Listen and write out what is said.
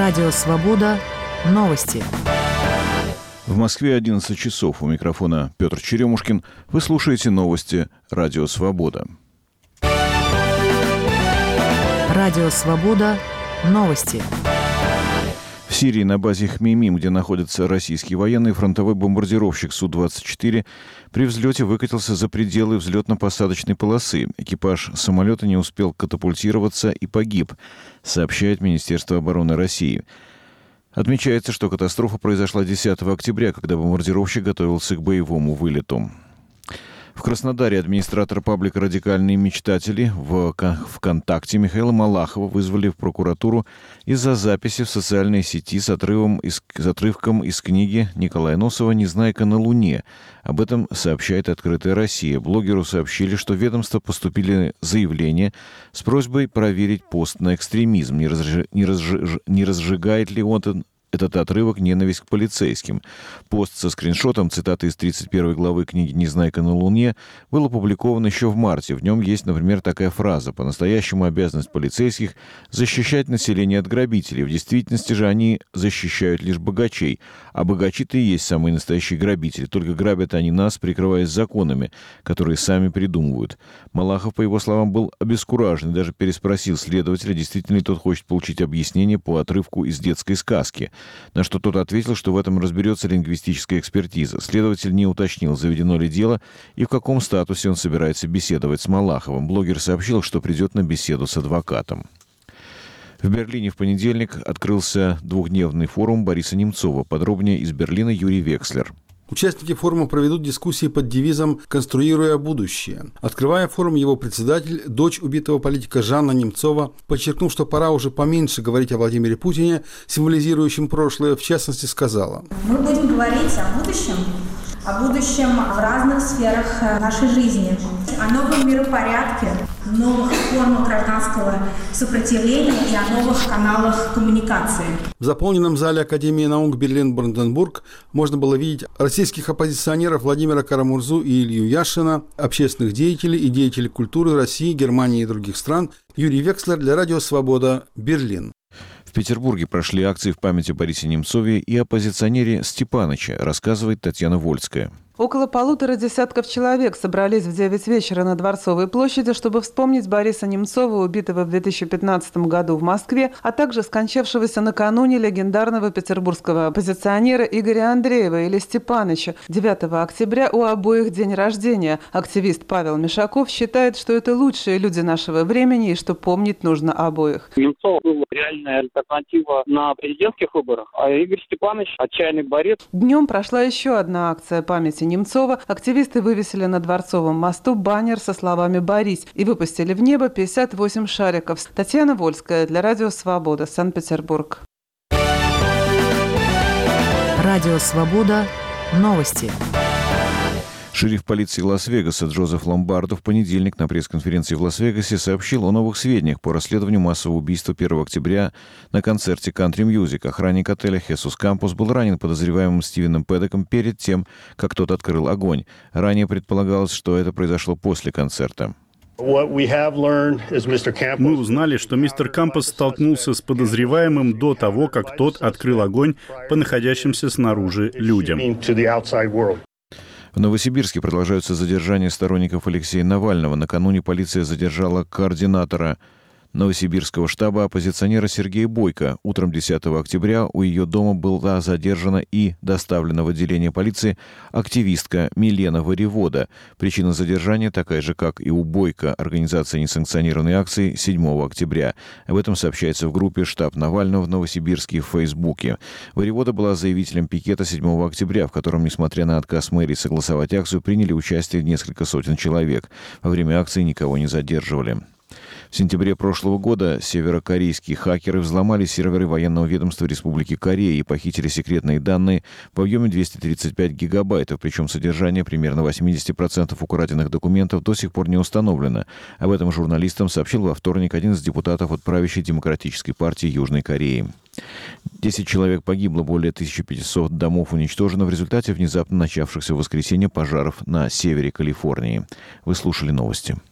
Радио «Свобода». Новости. В Москве 11 часов. У микрофона Петр Черемушкин. Вы слушаете новости «Радио Свобода». Радио «Свобода». Новости. В Сирии на базе Хмеймим, где находится российский военный, фронтовой бомбардировщик Су-24 при взлете выкатился за пределы взлетно-посадочной полосы. Экипаж самолета не успел катапультироваться и погиб, сообщает Министерство обороны России. Отмечается, что катастрофа произошла 10 октября, когда бомбардировщик готовился к боевому вылету. В Краснодаре администратора паблика «Радикальные мечтатели» в ВКонтакте Михаила Малахова вызвали в прокуратуру из-за записи в социальной сети с отрывком из книги Николая Носова «Незнайка на Луне». Об этом сообщает «Открытая Россия». Блогеру сообщили, что в ведомство поступили заявления с просьбой проверить пост на экстремизм, не разжигает ли он этот отрывок «Ненависть к полицейским». Пост со скриншотом цитаты из 31 главы книги «Незнайка на Луне» был опубликован еще в марте. В нем есть, например, такая фраза: «По-настоящему обязанность полицейских защищать население от грабителей. В действительности же они защищают лишь богачей. А богачи-то и есть самые настоящие грабители. Только грабят они нас, прикрываясь законами, которые сами придумывают». Малахов, по его словам, был обескуражен и даже переспросил следователя, действительно ли тот хочет получить объяснение по отрывку из детской сказки. На что тот ответил, что в этом разберется лингвистическая экспертиза. Следователь не уточнил, заведено ли дело и в каком статусе он собирается беседовать с Малаховым. Блогер сообщил, что придет на беседу с адвокатом. В Берлине в понедельник открылся двухдневный форум Бориса Немцова. Подробнее из Берлина Юрий Векслер. Участники форума проведут дискуссии под девизом «Конструируя будущее». Открывая форум, его председатель, дочь убитого политика Жанна Немцова, подчеркнув, что пора уже поменьше говорить о Владимире Путине, символизирующем прошлое, в частности, сказала: «Мы будем говорить о будущем в разных сферах нашей жизни, о новом миропорядке, новых формах гражданского сопротивления и о новых каналах коммуникации». В заполненном зале Академии наук Берлин-Бранденбург можно было видеть российских оппозиционеров Владимира Карамурзу и Илью Яшина, общественных деятелей и деятелей культуры России, Германии и других стран. Юрий Векслер для Радио Свобода, Берлин. В Петербурге прошли акции в память о Борисе Немцове и оппозиционере Степаныче, рассказывает Татьяна Вольская. Около 150 десятков человек собрались в 9 вечера на Дворцовой площади, чтобы вспомнить Бориса Немцова, убитого в 2015 году в Москве, а также скончавшегося накануне легендарного петербургского оппозиционера Игоря Андреева или Степаныча. 9 октября у обоих день рождения. Активист Павел Мишаков считает, что это лучшие люди нашего времени и что помнить нужно обоих. Немцов был реальная альтернатива на президентских выборах, а Игорь Степанович – отчаянный борец. Днем прошла еще одна акция памяти Немцова. Активисты вывесили на Дворцовом мосту баннер со словами «Борись» и выпустили в небо 58 шариков. Татьяна Вольская для Радио Свобода, Санкт-Петербург. Радио Свобода. Новости. Шериф полиции Лас-Вегаса Джозеф Ломбардо в понедельник на пресс-конференции в Лас-Вегасе сообщил о новых сведениях по расследованию массового убийства 1 октября на концерте Country Music. Охранник отеля Хесус Кампус был ранен подозреваемым Стивеном Пэддоком перед тем, как тот открыл огонь. Ранее предполагалось, что это произошло после концерта. Мы узнали, что мистер Кампус столкнулся с подозреваемым до того, как тот открыл огонь по находящимся снаружи людям. В Новосибирске продолжаются задержания сторонников Алексея Навального. Накануне полиция задержала координатора Новосибирского штаба оппозиционера Сергея Бойко. Утром 10 октября у ее дома была задержана и доставлена в отделение полиции активистка Милена Воевода. Причина задержания такая же, как и у Бойко, организация несанкционированной акции 7 октября. Об этом сообщается в группе «Штаб Навального» в Новосибирске в Фейсбуке. Воевода была заявителем пикета 7 октября, в котором, несмотря на отказ мэрии согласовать акцию, приняли участие несколько сотен человек. Во время акции никого не задерживали. В сентябре прошлого года северокорейские хакеры взломали серверы военного ведомства Республики Корея и похитили секретные данные в объеме 235 гигабайтов, причем содержание примерно 80% украденных документов до сих пор не установлено. Об этом журналистам сообщил во вторник один из депутатов от правящей Демократической партии Южной Кореи. 10 человек погибло, более 1500 домов уничтожено в результате внезапно начавшихся в воскресенье пожаров на севере Калифорнии. Вы слушали новости.